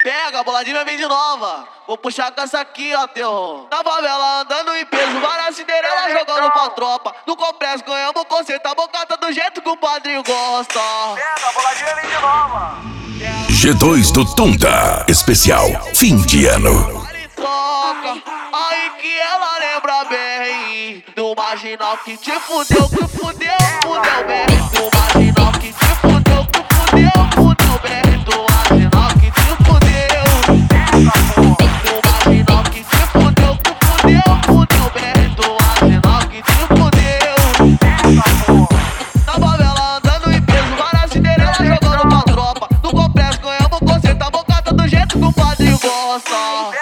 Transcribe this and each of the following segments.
Pega, a boladinha vem de nova. Vou puxar com essa aqui, ó, terror. Na favela andando em peso, várias Cinderela jogando pra tropa. No complexo ganhamos conceito, a bocata do jeito que o padrinho gosta. Pega, a boladinha vem de nova. G2 do Tonda, especial fim de ano. Troca, aí que ela lembra bem do marginal que te fudeu, que fudeu, fudeu bem. Do marginal que te fudeu, que fudeu, fudeu bem. Do marginal que te fudeu. Do marginal que te fudeu, que fudeu, fudeu bem. Do marginal que te fudeu. Na favela andando em peso, várias Cinderela jogando pra tropa. No complexo ganhamos conceito, a bocata do jeito que o padrinho gosta.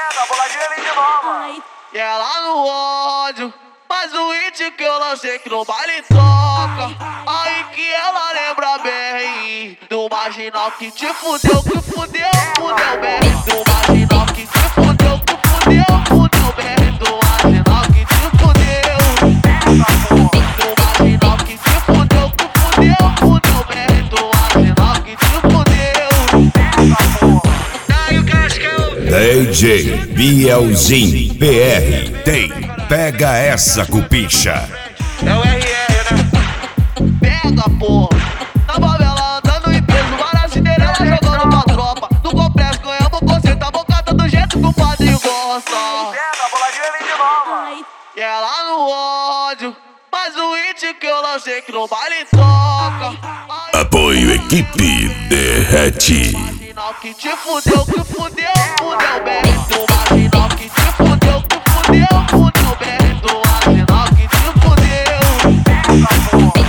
E ela no ódio, mas o hit que eu lancei que no baile toca. Aí que ela lembra bem do marginal que te fudeu, que fudeu, fudeu bem. Do marginal que te fudeu, que fudeu, fudeu bem. Do marginal que te fudeu. Do marginal que te fudeu, que fudeu, fudeu bem. Do marginal que te fudeu. Daí o Cascão DJ Bielzinho PR tem Pega Essa Cupincha. é o RR, né? Pega, pô. Na favela andando em peso, várias Cinderela jogando pra tropa. No complexo ganhamos conceito, a bocata do jeito que o padrinho gosta. Pega, a boladinha vem de nova. E ela no ódio, mas o hit que eu lancei que no baile toca. Apoio Equipe Derrete. Marginal que te fudeu, que fudeu, fudeu bem. Do marginal que te fudeu, que fudeu, fudeu bem. Do marginal que te fudeu.